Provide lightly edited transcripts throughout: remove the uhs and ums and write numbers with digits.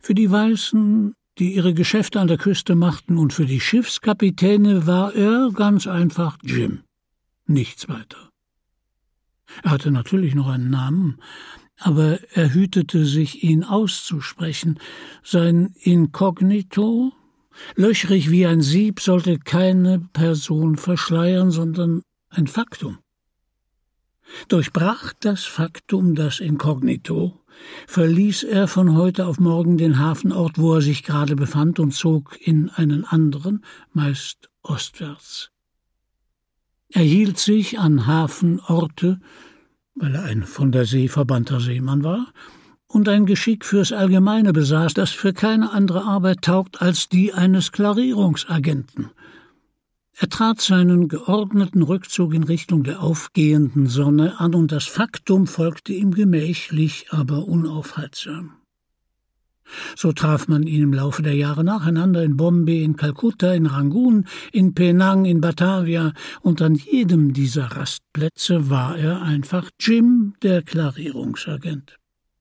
Für die Weißen, die ihre Geschäfte an der Küste machten, und für die Schiffskapitäne war er ganz einfach Jim. Nichts weiter. Er hatte natürlich noch einen Namen, aber er hütete sich, ihn auszusprechen. Sein Inkognito, löchrig wie ein Sieb, sollte keine Person verschleiern, sondern ein Faktum. Durchbrach das Faktum das Inkognito, verließ er von heute auf morgen den Hafenort, wo er sich gerade befand, und zog in einen anderen, meist ostwärts. Er hielt sich an Hafenorte, weil er ein von der See verbannter Seemann war und ein Geschick fürs Allgemeine besaß, das für keine andere Arbeit taugt als die eines Klarierungsagenten. Er trat seinen geordneten Rückzug in Richtung der aufgehenden Sonne an, und das Faktum folgte ihm gemächlich, aber unaufhaltsam. So traf man ihn im Laufe der Jahre nacheinander in Bombay, in Kalkutta, in Rangoon, in Penang, in Batavia, und an jedem dieser Rastplätze war er einfach Jim, der Klarierungsagent.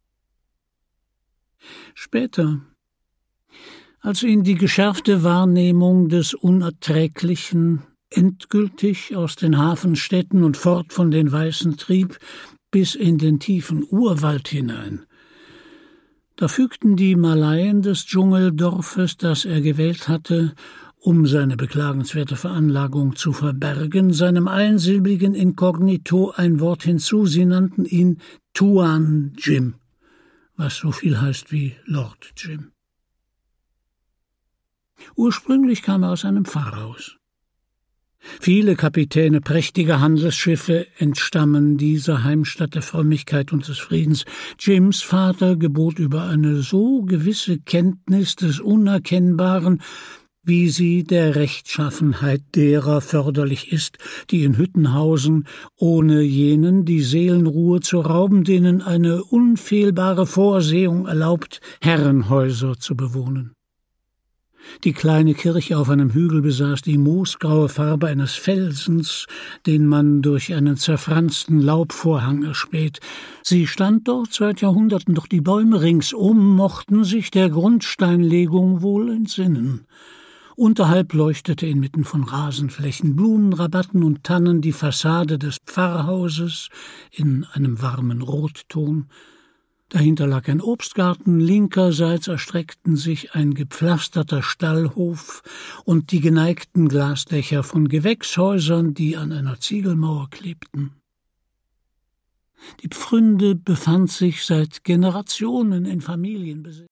Später, als ihn die geschärfte Wahrnehmung des Unerträglichen endgültig aus den Hafenstädten und fort von den Weißen trieb, bis in den tiefen Urwald hinein, da fügten die Malaien des Dschungeldorfes, das er gewählt hatte, um seine beklagenswerte Veranlagung zu verbergen, seinem einsilbigen Inkognito ein Wort hinzu. Sie nannten ihn Tuan Jim, was so viel heißt wie Lord Jim. Ursprünglich kam er aus einem Pfarrhaus. Viele Kapitäne prächtiger Handelsschiffe entstammen dieser Heimstatt der Frömmigkeit und des Friedens. Jims Vater gebot über eine so gewisse Kenntnis des Unerkennbaren, wie sie der Rechtschaffenheit derer förderlich ist, die in Hütten hausen, ohne jenen die Seelenruhe zu rauben, denen eine unfehlbare Vorsehung erlaubt, Herrenhäuser zu bewohnen. Die kleine Kirche auf einem Hügel besaß die moosgraue Farbe eines Felsens, den man durch einen zerfransten Laubvorhang erspäht. Sie stand dort seit Jahrhunderten, doch die Bäume ringsum mochten sich der Grundsteinlegung wohl entsinnen. Unterhalb leuchtete inmitten von Rasenflächen, Blumenrabatten und Tannen die Fassade des Pfarrhauses in einem warmen Rotton. Dahinter lag ein Obstgarten, linkerseits erstreckten sich ein gepflasterter Stallhof und die geneigten Glasdächer von Gewächshäusern, die an einer Ziegelmauer klebten. Die Pfründe befand sich seit Generationen in Familienbesitz.